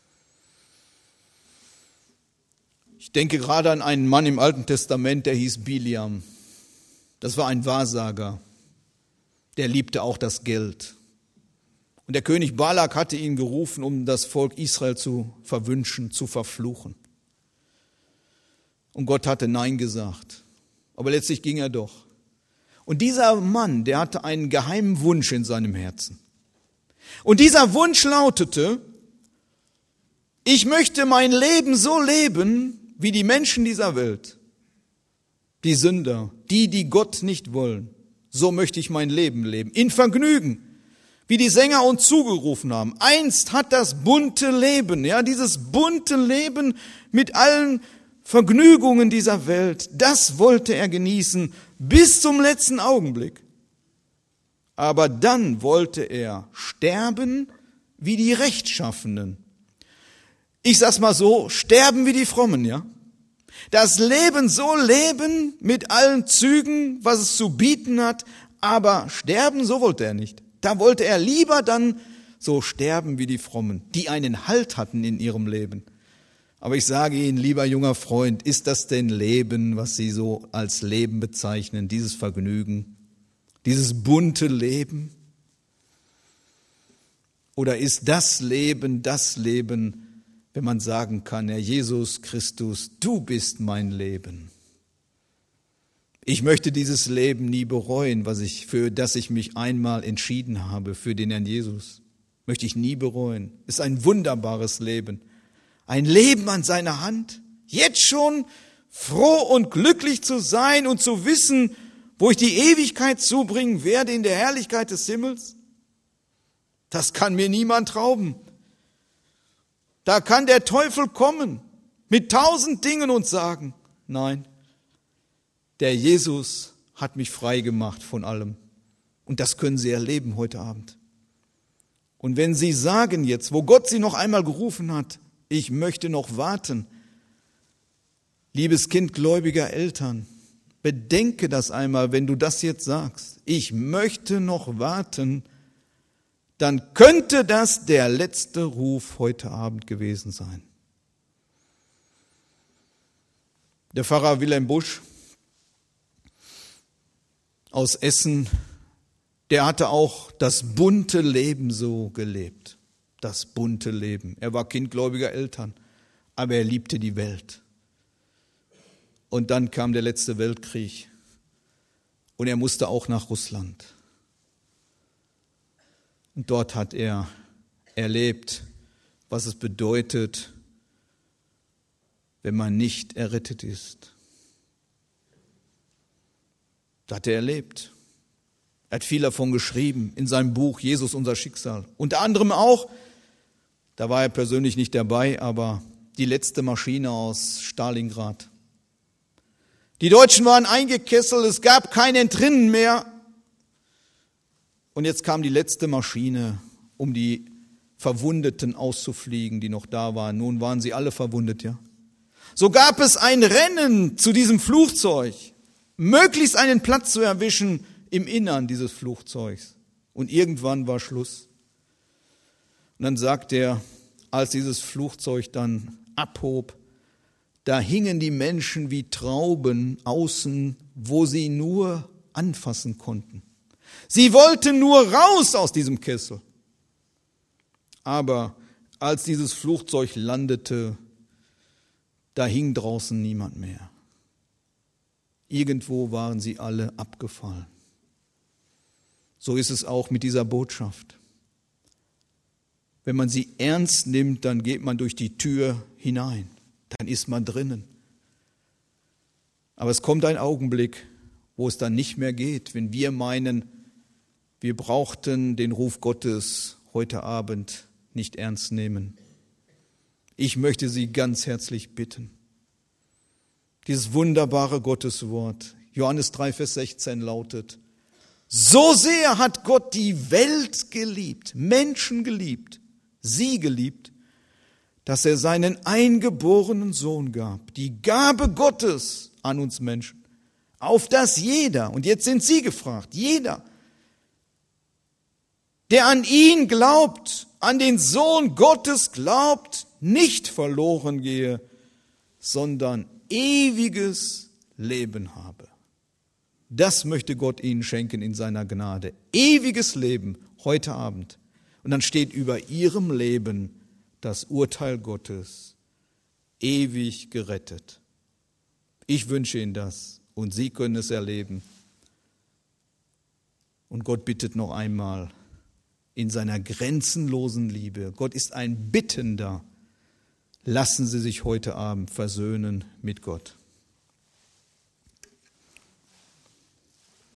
Ich denke gerade an einen Mann im Alten Testament, der hieß Biliam. Das war ein Wahrsager. Der liebte auch das Geld. Und der König Balak hatte ihn gerufen, um das Volk Israel zu verwünschen, zu verfluchen. Und Gott hatte Nein gesagt. Aber letztlich ging er doch. Und dieser Mann, der hatte einen geheimen Wunsch in seinem Herzen. Und dieser Wunsch lautete: Ich möchte mein Leben so leben, wie die Menschen dieser Welt, die Sünder, die Gott nicht wollen. So möchte ich mein Leben leben, in Vergnügen, wie die Sänger uns zugerufen haben. Einst hat das bunte Leben, ja, dieses bunte Leben mit allen Vergnügungen dieser Welt, das wollte er genießen bis zum letzten Augenblick. Aber dann wollte er sterben wie die Rechtschaffenen. Ich sag's mal so: sterben wie die Frommen, ja. Das Leben so leben mit allen Zügen, was es zu bieten hat, aber sterben, so wollte er nicht. Da wollte er lieber dann so sterben wie die Frommen, die einen Halt hatten in ihrem Leben. Aber ich sage Ihnen, lieber junger Freund, ist das denn Leben, was Sie so als Leben bezeichnen, dieses Vergnügen, dieses bunte Leben? Oder ist das Leben, wenn man sagen kann: Herr Jesus Christus, du bist mein Leben. Ich möchte dieses Leben nie bereuen, für das ich mich einmal entschieden habe, für den Herrn Jesus. Möchte ich nie bereuen. Es ist ein wunderbares Leben. Ein Leben an seiner Hand. Jetzt schon froh und glücklich zu sein und zu wissen, wo ich die Ewigkeit zubringen werde in der Herrlichkeit des Himmels. Das kann mir niemand rauben. Da kann der Teufel kommen mit 1000 Dingen und sagen: Nein, der Jesus hat mich frei gemacht von allem. Und das können Sie erleben heute Abend. Und wenn Sie sagen jetzt, wo Gott Sie noch einmal gerufen hat: Ich möchte noch warten. Liebes Kind gläubiger Eltern, bedenke das einmal, wenn du das jetzt sagst: Ich möchte noch warten. Dann könnte das der letzte Ruf heute Abend gewesen sein. Der Pfarrer Wilhelm Busch aus Essen, der hatte auch das bunte Leben so gelebt. Das bunte Leben. Er war Kind gläubiger Eltern, aber er liebte die Welt. Und dann kam der letzte Weltkrieg und er musste auch nach Russland. Und dort hat er erlebt, was es bedeutet, wenn man nicht errettet ist. Das hat er erlebt. Er hat viel davon geschrieben in seinem Buch Jesus, unser Schicksal. Unter anderem auch, da war er persönlich nicht dabei, aber die letzte Maschine aus Stalingrad. Die Deutschen waren eingekesselt, es gab kein Entrinnen mehr. Und jetzt kam die letzte Maschine, um die Verwundeten auszufliegen, die noch da waren. Nun waren sie alle verwundet, ja. So gab es ein Rennen zu diesem Flugzeug, möglichst einen Platz zu erwischen im Innern dieses Flugzeugs. Und irgendwann war Schluss. Und dann sagt er, als dieses Flugzeug dann abhob, da hingen die Menschen wie Trauben außen, wo sie nur anfassen konnten. Sie wollten nur raus aus diesem Kessel. Aber als dieses Flugzeug landete, da hing draußen niemand mehr. Irgendwo waren sie alle abgefallen. So ist es auch mit dieser Botschaft. Wenn man sie ernst nimmt, dann geht man durch die Tür hinein. Dann ist man drinnen. Aber es kommt ein Augenblick, wo es dann nicht mehr geht, wenn wir meinen, wir brauchten den Ruf Gottes heute Abend nicht ernst nehmen. Ich möchte Sie ganz herzlich bitten. Dieses wunderbare Gotteswort, Johannes 3, Vers 16 lautet: So sehr hat Gott die Welt geliebt, Menschen geliebt, sie geliebt, dass er seinen eingeborenen Sohn gab, die Gabe Gottes an uns Menschen, auf dass jeder, und jetzt sind Sie gefragt, jeder, der an ihn glaubt, an den Sohn Gottes glaubt, nicht verloren gehe, sondern ewiges Leben habe. Das möchte Gott Ihnen schenken in seiner Gnade. Ewiges Leben heute Abend. Und dann steht über Ihrem Leben das Urteil Gottes. Ewig gerettet. Ich wünsche Ihnen das und Sie können es erleben. Und Gott bittet noch einmal in seiner grenzenlosen Liebe. Gott ist ein Bittender. Lassen Sie sich heute Abend versöhnen mit Gott.